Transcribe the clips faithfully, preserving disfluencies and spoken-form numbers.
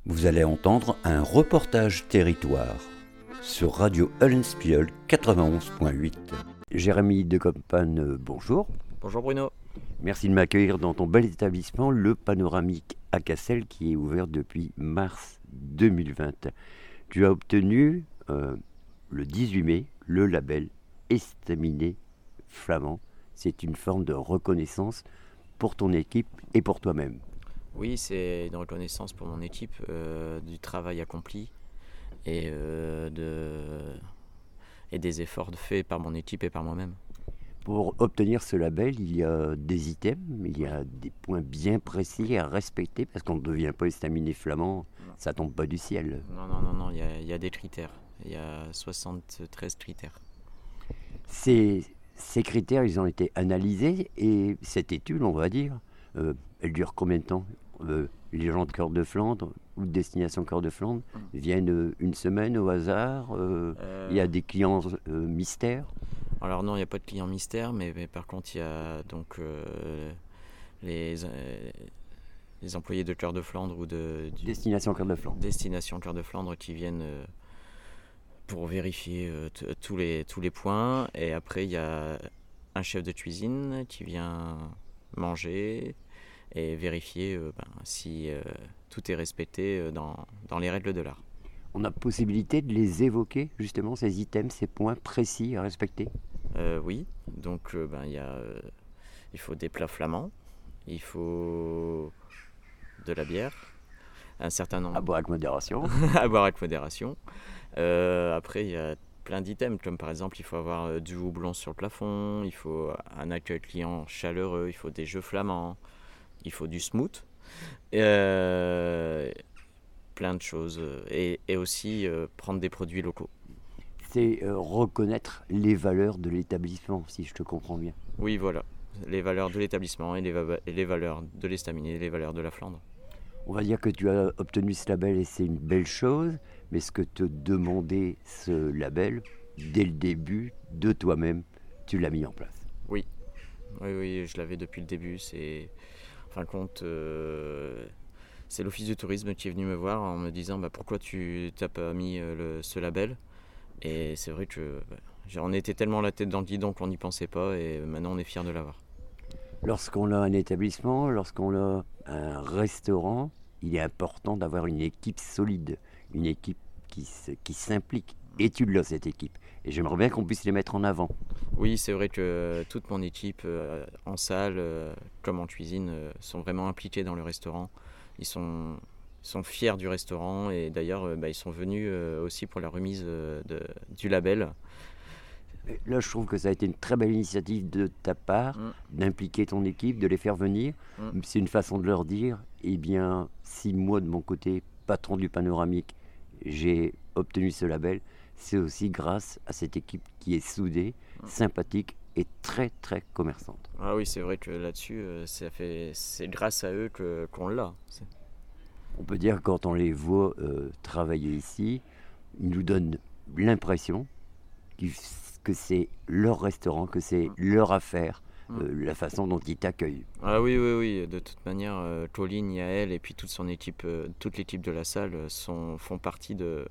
Vous allez entendre un reportage territoire sur Radio Eulenspiegel quatre-vingt-onze point huit. Jérémy de Campagne, bonjour. Bonjour Bruno. Merci de m'accueillir dans ton bel établissement, le Panoramique à Cassel, qui est ouvert depuis mars deux mille vingt. Tu as obtenu euh, le dix-huit mai le label Estaminet Flamand. C'est une forme de reconnaissance pour ton équipe et pour toi-même. Oui, c'est une reconnaissance pour mon équipe euh, du travail accompli et, euh, de... et des efforts faits par mon équipe et par moi-même. Pour obtenir ce label, il y a des items, il y a des points bien précis à respecter, parce qu'on ne devient pas estaminet flamand, ça tombe pas du ciel. Non, non, non, non, il y a, il y a des critères. Il y a soixante-treize critères. Ces, ces critères, ils ont été analysés, et cette étude, on va dire, euh, elle dure combien de temps ? euh, Les gens de Cœur de Flandre ou de Destination Cœur de Flandre viennent euh, une semaine au hasard. euh, Euh, Il y a des clients euh, mystères. Alors non, il n'y a pas de client mystère, mais, mais par contre, il y a donc euh, les, euh, les employés de Cœur de Flandre ou de du Destination Cœur de Flandre. Destination Cœur de Flandre qui viennent euh, pour vérifier euh, t- tous les, tous les points. Et après, il y a un chef de cuisine qui vient manger et vérifier euh, ben, si euh, tout est respecté euh, dans, dans les règles de l'art. On a possibilité de les évoquer, justement, ces items, ces points précis à respecter. Euh, oui, donc euh, ben, il y a, euh, il faut des plats flamands, il faut de la bière, un certain nombre À boire avec modération. à boire avec modération. Euh, après, il y a plein d'items, comme par exemple, il faut avoir euh, du houblon sur le plafond, il faut un accueil client chaleureux, il faut des jeux flamands, il faut du smooth, euh, plein de choses, et, et aussi euh, prendre des produits locaux. C'est euh, reconnaître les valeurs de l'établissement, si je te comprends bien. Oui, voilà, les valeurs de l'établissement et les, va- et les valeurs de l'estaminet, les valeurs de la Flandre. On va dire que tu as obtenu ce label et c'est une belle chose, mais ce que te demandait ce label, dès le début, de toi-même, tu l'as mis en place. Oui, oui, oui, je l'avais depuis le début. C'est, en fin de compte, euh, c'est l'office du tourisme qui est venu me voir en me disant bah, pourquoi tu n'as pas mis euh, le, ce label. Et c'est vrai que bah, j'en étais tellement la tête dans le guidon qu'on n'y pensait pas et maintenant on est fiers de l'avoir. Lorsqu'on a un établissement, lorsqu'on a un restaurant, il est important d'avoir une équipe solide, une équipe qui, se- qui s'implique. Et tu l'as, cette équipe. Et j'aimerais bien qu'on puisse les mettre en avant. Oui, c'est vrai que toute mon équipe euh, en salle euh, comme en cuisine euh, sont vraiment impliqués dans le restaurant. Ils sont, sont fiers du restaurant et d'ailleurs euh, bah, ils sont venus euh, aussi pour la remise euh, de- du label. Et là, je trouve que ça a été une très belle initiative de ta part, Mm. d'impliquer ton équipe, de les faire venir. Mm. C'est une façon de leur dire, eh bien, si moi, de mon côté, patron du Panoramique, j'ai obtenu ce label, c'est aussi grâce à cette équipe qui est soudée, Mm. sympathique et très, très commerçante. Ah oui, c'est vrai que là-dessus, euh, ça fait, c'est grâce à eux que, qu'on l'a. C'est- On peut dire que quand on les voit euh, travailler ici, ils nous donnent l'impression qu'ils- que c'est leur restaurant, que c'est Mm. leur affaire, Mm. euh, la façon dont ils t'accueillent. Ah oui, oui, oui, de toute manière, euh, Colline, Yael et puis toute son équipe, euh, toute l'équipe de la salle euh, sont, font partie de,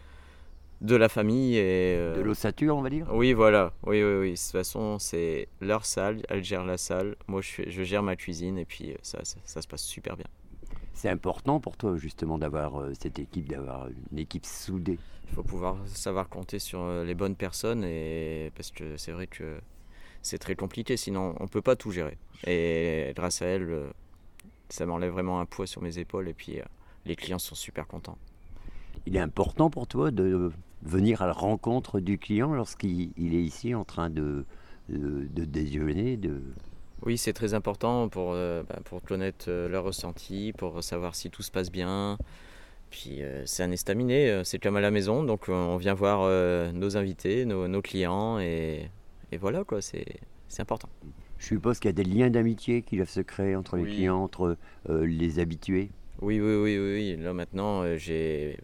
de la famille. Et, euh, De l'ossature, on va dire. oui, voilà, oui, oui, oui. De toute façon, c'est leur salle, elle gère la salle, moi je, fais- je gère ma cuisine et puis euh, ça, ça, ça se passe super bien. C'est important pour toi, justement, d'avoir euh, cette équipe, d'avoir une équipe soudée. Il faut pouvoir savoir compter sur euh, les bonnes personnes et parce que c'est vrai que c'est très compliqué, sinon on ne peut pas tout gérer. Et grâce à elle, euh, ça m'enlève vraiment un poids sur mes épaules et puis euh, les clients sont super contents. Il est important pour toi de venir à la rencontre du client lorsqu'il il est ici en train de, de, de déjeuner, de... Oui, c'est très important pour, euh, bah, pour connaître euh, leur ressenti, pour savoir si tout se passe bien. Puis euh, c'est un estaminet, euh, c'est comme à la maison, donc euh, on vient voir euh, nos invités, nos, nos clients et, et voilà quoi, c'est, c'est important. Je suppose qu'il y a des liens d'amitié qui doivent se créer entre les Oui. clients, entre euh, les habitués. Oui, oui, oui, oui, oui. Là maintenant euh, j'ai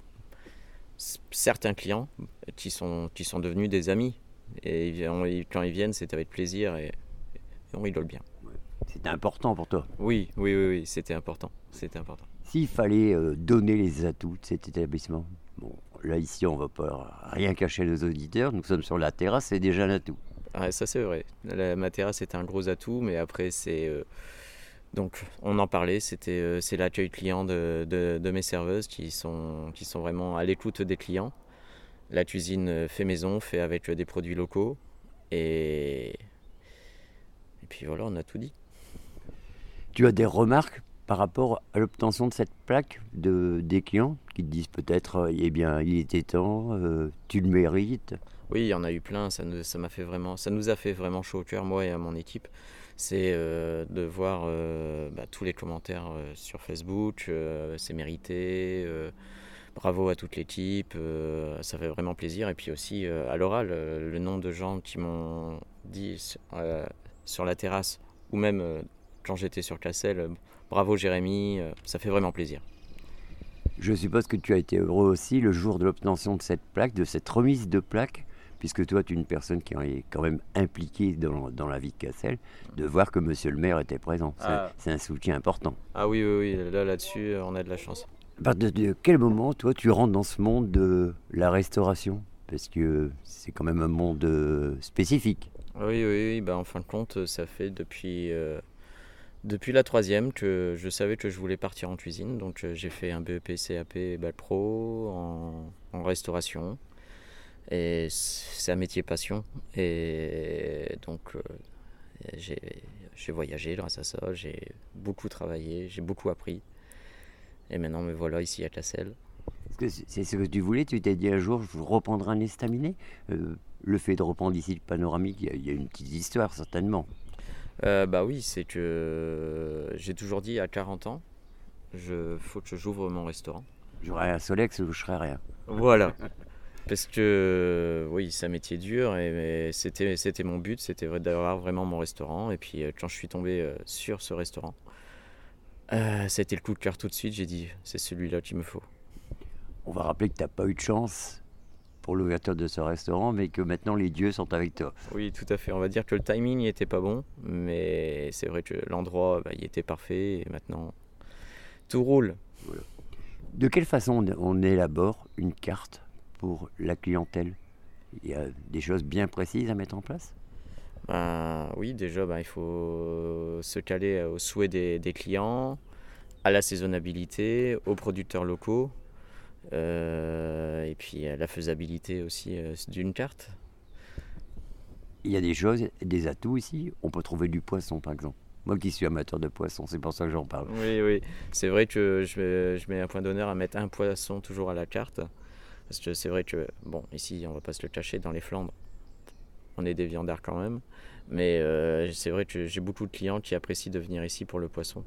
s- certains clients qui sont, qui sont devenus des amis. Et ils viennent- ils- quand ils viennent, c'est avec plaisir et, et on rigole bien. C'était important pour toi. Oui, oui, oui, oui, c'était important. C'était important. S'il fallait euh, donner les atouts de cet établissement, bon, là ici on ne va pas rien cacher à nos auditeurs, nous sommes sur la terrasse, c'est déjà un atout. Ouais, ça c'est vrai. La, ma terrasse était un gros atout, mais après c'est euh, donc on en parlait. C'était euh, c'est l'accueil client de, de, de mes serveuses qui sont qui sont vraiment à l'écoute des clients. La cuisine euh, fait maison, fait avec euh, des produits locaux, et et puis voilà, on a tout dit. Tu as des remarques par rapport à l'obtention de cette plaque de, des clients qui te disent peut-être euh, eh bien il était temps, euh, tu le mérites. Oui, il y en a eu plein. Ça nous, ça m'a fait vraiment, ça nous a fait vraiment chaud au cœur, moi et à mon équipe. C'est euh, de voir euh, bah, tous les commentaires euh, sur Facebook. Euh, c'est mérité. Euh, bravo à toute l'équipe. Euh, ça fait vraiment plaisir. Et puis aussi euh, à l'oral, euh, le nombre de gens qui m'ont dit euh, sur la terrasse ou même euh, quand j'étais sur Cassel, euh, bravo Jérémy. Euh, ça fait vraiment plaisir. Je suppose que tu as été heureux aussi le jour de l'obtention de cette plaque, de cette remise de plaque, puisque toi, tu es une personne qui est quand même impliquée dans, dans la vie de Cassel, de voir que monsieur le maire était présent. C'est, Ah, c'est un soutien important. ah oui, oui, oui, là, là-dessus, on a de la chance. À partir de, de quel moment, toi, tu rentres dans ce monde de la restauration? Parce que c'est quand même un monde euh, spécifique. Oui, oui, oui, bah, en fin de compte, ça fait depuis, euh, depuis la troisième que je savais que je voulais partir en cuisine. Donc euh, j'ai fait un B E P C A P Bac Pro en, en restauration. Et c'est un métier passion. Et donc euh, j'ai, j'ai voyagé grâce à ça, j'ai beaucoup travaillé, j'ai beaucoup appris. Et maintenant me voilà ici à Cassel. Est-ce que c'est c'est ce que tu voulais? Tu t'es dit un jour, je reprendrai un estaminet. Euh, Le fait de reprendre ici le panoramique, il y, a- il y a une petite histoire certainement. Euh, bah oui, c'est que j'ai toujours dit à quarante ans, il faut que j'ouvre mon restaurant. J'aurais un Solex ou je serais rien. Voilà. Parce que oui, c'est un métier dur et mais c'était, c'était mon but, c'était vrai- d'avoir vraiment mon restaurant. Et puis euh, quand je suis tombé euh, sur ce restaurant, euh, ça a été le coup de cœur tout de suite. J'ai dit, c'est celui-là qu'il me faut. On va rappeler que tu n'as pas eu de chance pour l'ouverture de ce restaurant, mais que maintenant les dieux sont avec toi. Oui, tout à fait. On va dire que le timing n'était pas bon, mais c'est vrai que l'endroit, bah, il était parfait. Et maintenant, tout roule. Voilà. De quelle façon on on élabore une carte pour la clientèle? Il y a des choses bien précises à mettre en place? Ben, oui, déjà, ben, il faut se caler aux souhaits des, des clients, à la saisonnabilité, aux producteurs locaux. Euh, et puis à la faisabilité aussi euh, d'une carte. Il y a des choses, des atouts ici. On peut trouver du poisson par exemple. Moi qui suis amateur de poisson, c'est pour ça que j'en parle. Oui, oui, c'est vrai que je mets, je mets un point d'honneur à mettre un poisson toujours à la carte. Parce que c'est vrai que, bon, ici, on va pas se le cacher, dans les Flandres, on est des viandards quand même. Mais euh, c'est vrai que j'ai beaucoup de clients qui apprécient de venir ici pour le poisson.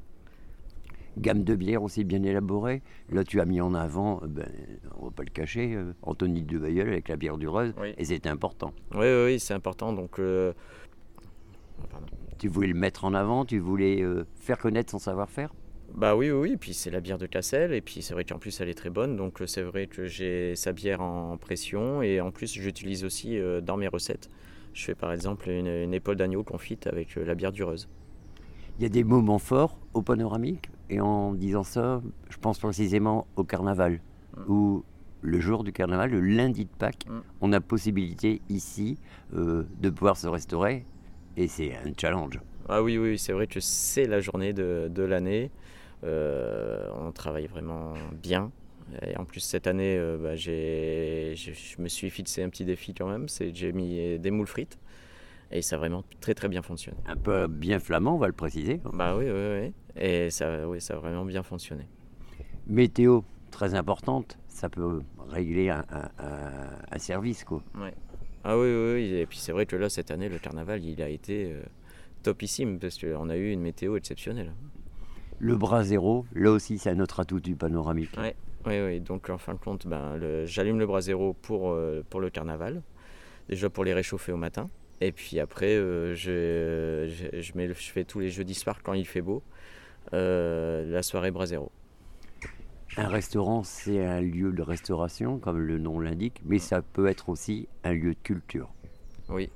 Gamme de bière aussi bien élaborée. Là, tu as mis en avant, euh, ben, on va pas le cacher, euh, Anthony de Bailleul avec la bière du Reuse, Oui, et c'est important. oui, oui, oui, c'est important. Donc, euh, pardon. Tu voulais le mettre en avant, tu voulais euh, faire connaître son savoir-faire. Bah oui, oui, oui, puis c'est la bière de Cassel, et puis c'est vrai qu'en plus elle est très bonne, donc euh, c'est vrai que j'ai sa bière en pression, et en plus j'utilise aussi euh, dans mes recettes. Je fais par exemple une, une épaule d'agneau confite avec euh, la bière du Reuse. Il y a des moments forts au panoramique, et en disant ça, je pense précisément au carnaval, Mm. où le jour du carnaval, le lundi de Pâques, Mm. on a possibilité ici euh, de pouvoir se restaurer, et c'est un challenge. Ah oui, oui, c'est vrai que c'est la journée de, de l'année. Euh, on travaille vraiment bien. Et en plus, cette année, euh, bah, j'ai, j'ai- je me suis fixé un petit défi quand même. C'est que j'ai mis des moules frites. Et ça a vraiment très très bien fonctionné. Un peu bien flamand, on va le préciser. Bah oui, oui, oui. Et ça, oui, ça a vraiment bien fonctionné. Météo, très importante, ça peut régler un, un- un- un service, quoi. Ouais. Ah oui, oui, oui. Et puis c'est vrai que là, cette année, le carnaval, il a été euh, topissime parce qu'on a eu une météo exceptionnelle. Le bras zéro, là aussi, c'est un autre atout du panoramique. Ouais. Oui, oui. Donc en fin de compte, ben, le- j'allume le brasero pour, euh, pour le carnaval. Déjà pour les réchauffer au matin. Et puis après, euh, je, je, je mets le- je fais tous les jeudis soirs quand il fait beau, euh, la soirée brasero. Un restaurant, c'est un lieu de restauration, comme le nom l'indique, mais ça peut être aussi un lieu de culture. Oui,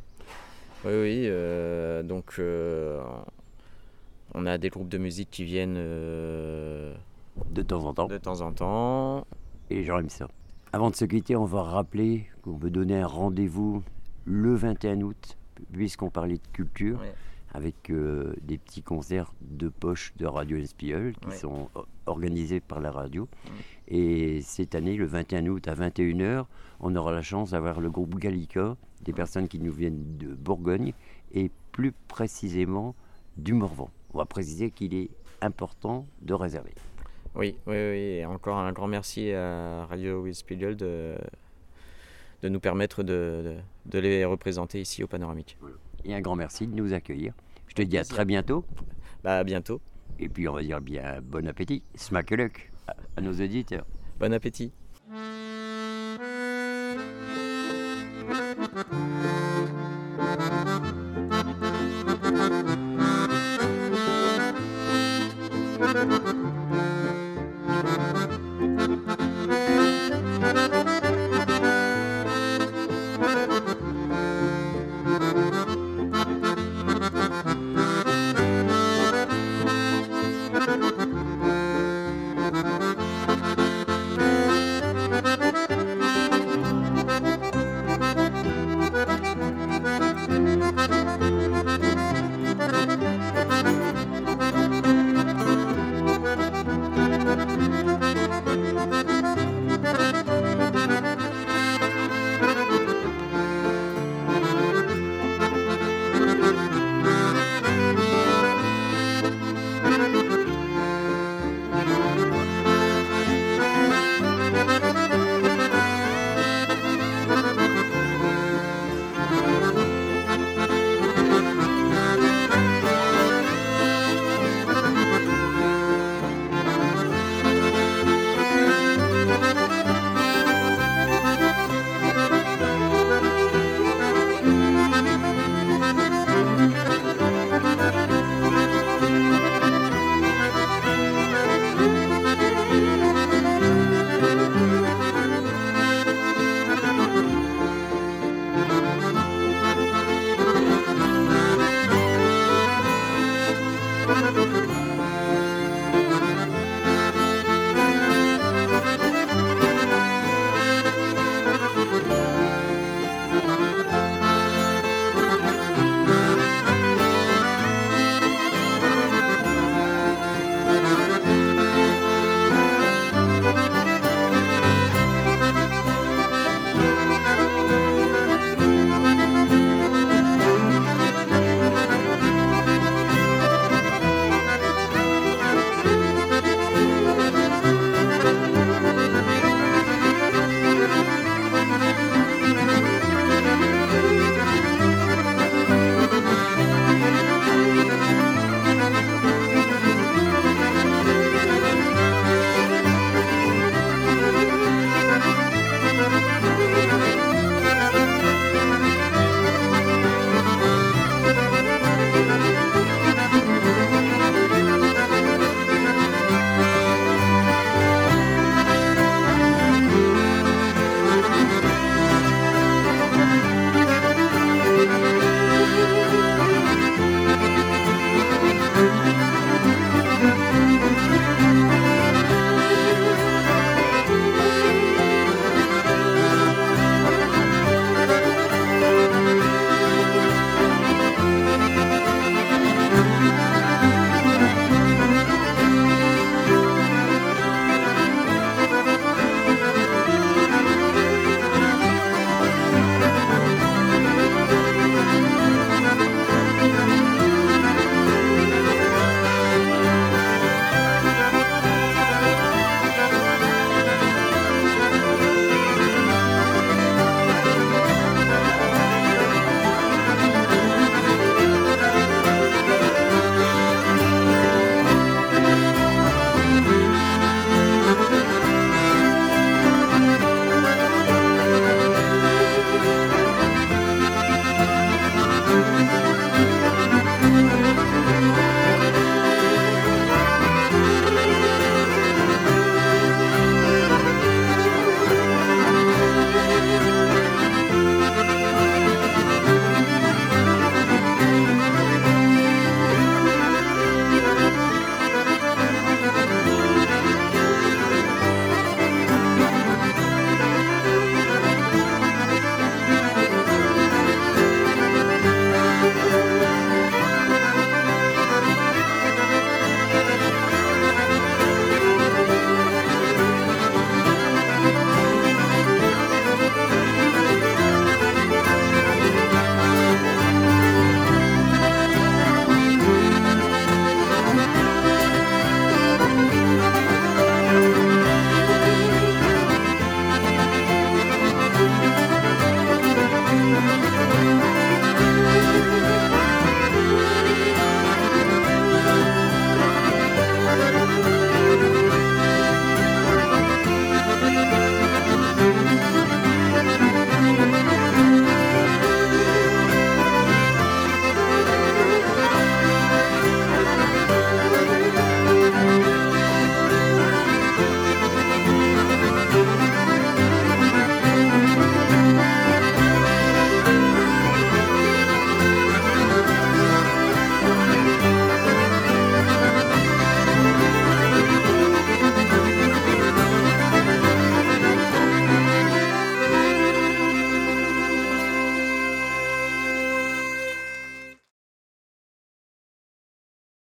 oui, oui. Euh, donc, euh, on a des groupes de musique qui viennent euh, De temps en temps. de temps en temps. Et les gens aiment ça. Avant de se quitter, on va rappeler qu'on veut donner un rendez-vous le vingt et un août, puisqu'on parlait de culture, Ouais. avec euh, des petits concerts de poche de Radio Espiole qui Ouais. sont o- organisés par la radio. Mm. Et cette année, le vingt et un août à vingt et une heures, on aura la chance d'avoir le groupe Gallica, des personnes qui nous viennent de Bourgogne et plus précisément du Morvan. On va préciser qu'il est important de réserver. Oui, oui, oui. Et encore un grand merci à Radio Wispiegel de, de nous permettre de, de, de les représenter ici au Panoramique. Et un grand merci de nous accueillir. Je te dis à plaisir. très bientôt. Bah, à bientôt. Et puis on va dire bien bon appétit, smakeluk à, à nos auditeurs. Bon appétit. Thank you.